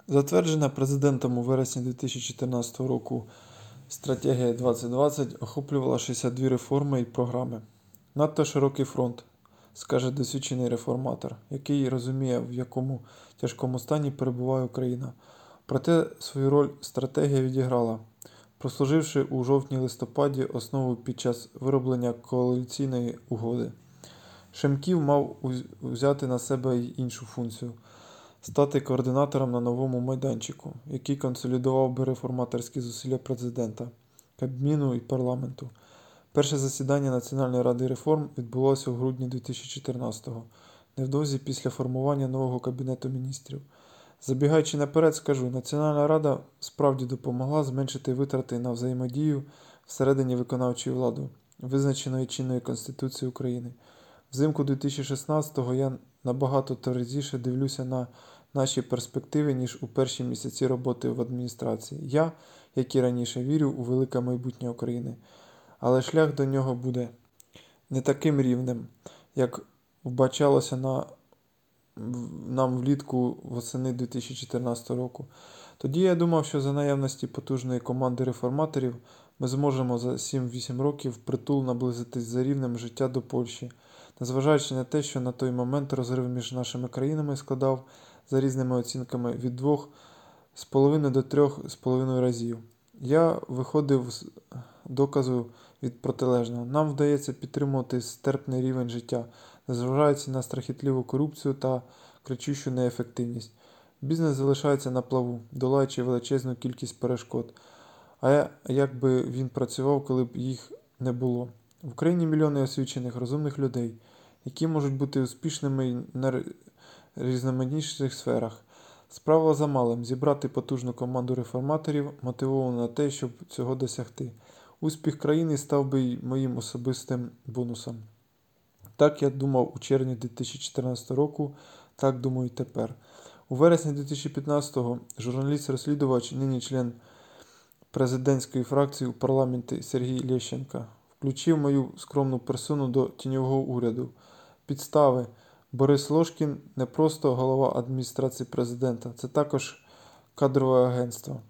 Затверджена президентом у вересні 2014 року стратегія 2020 охоплювала 62 реформи і програми. Надто широкий фронт, скаже досвідчений реформатор, який розуміє, в якому тяжкому стані перебуває Україна. Проте свою роль стратегія відіграла, прослуживши у жовтні-листопаді основу під час вироблення коаліційної угоди. Шемків мав взяти на себе й іншу функцію – стати координатором на новому майданчику, який консолідував би реформаторські зусилля президента, Кабміну і парламенту. Перше засідання Національної ради реформ відбулося у грудні 2014-го, невдовзі після формування нового Кабінету міністрів. Забігаючи наперед, скажу, Національна рада справді допомогла зменшити витрати на взаємодію всередині виконавчої влади, визначеної чинною Конституцією України. Взимку 2016-го я набагато тверезіше дивлюся на наші перспективи, ніж у перші місяці роботи в адміністрації. Я, як і раніше, вірю у велике майбутнє України. Але шлях до нього буде не таким рівнем, як вбачалося нам влітку восени 2014 року. Тоді я думав, що за наявності потужної команди реформаторів ми зможемо за 7-8 років впритул наблизитись за рівнем життя до Польщі, незважаючи на те, що на той момент розрив між нашими країнами складав, за різними оцінками, від 2,5 до 3,5 разів. Я виходив з доказу від протилежного. Нам вдається підтримувати стерпний рівень життя, незважаючи на страхітливу корупцію та кричущу неефективність. Бізнес залишається на плаву, долаючи величезну кількість перешкод. А як би він працював, коли б їх не було? В Україні мільйони освічених, розумних людей, які можуть бути успішними на різноманітніших сферах. Справа за малим – зібрати потужну команду реформаторів, мотивовану на те, щоб цього досягти. Успіх країни став би й моїм особистим бонусом. Так я думав у червні 2014 року, так думаю і тепер. У вересні 2015-го журналіст-розслідувач, нині член президентської фракції у парламенті Сергій Лещенко, включив мою скромну персону до тіньового уряду. Підстави. Борис Ложкін не просто голова адміністрації президента, це також кадрове агентство.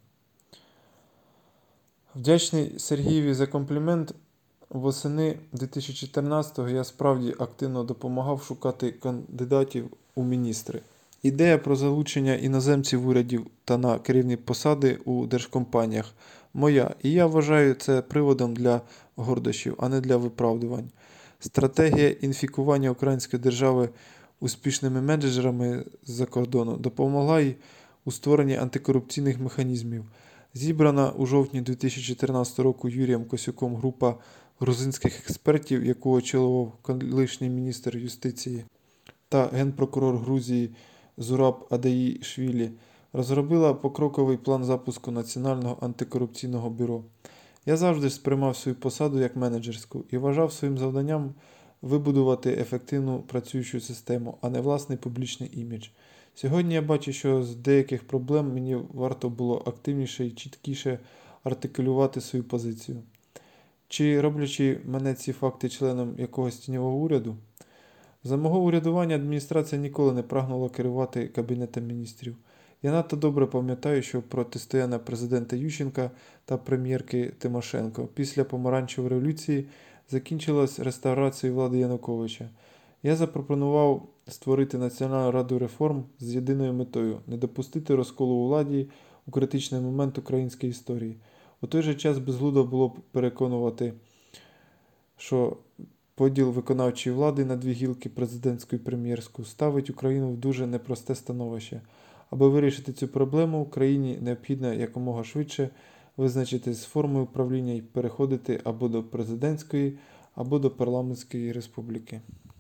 Вдячний Сергієві за комплімент. Восени 2014-го я справді активно допомагав шукати кандидатів у міністри. Ідея про залучення іноземців в урядів та на керівні посади у держкомпаніях моя, і я вважаю це приводом для гордощів, а не для виправдувань. Стратегія інфікування української держави успішними менеджерами з-за кордону допомогла й у створенні антикорупційних механізмів. Зібрана у жовтні 2014 року Юрієм Косюком група грузинських експертів, яку очолював колишній міністр юстиції та генпрокурор Грузії Зураб Адаїшвілі, розробила покроковий план запуску Національного антикорупційного бюро. Я завжди сприймав свою посаду як менеджерську і вважав своїм завданням вибудувати ефективну працюючу систему, а не власний публічний імідж. Сьогодні я бачу, що з деяких проблем мені варто було активніше і чіткіше артикулювати свою позицію. Чи роблячи мене ці факти членом якогось тіньового уряду? За мого урядування адміністрація ніколи не прагнула керувати Кабінетом міністрів. Я надто добре пам'ятаю, що протистояння президента Ющенка та прем'єрки Тимошенко після Помаранчевої революції закінчилась реставрацією влади Януковича. Я запропонував створити Національну раду реформ з єдиною метою – не допустити розколу у владі у критичний момент української історії. У той же час безглуздо було б переконувати, що поділ виконавчої влади на дві гілки – президентську і прем'єрську – ставить Україну в дуже непросте становище. Аби вирішити цю проблему, Україні необхідно якомога швидше визначитись з формою правління і переходити або до президентської, або до парламентської республіки.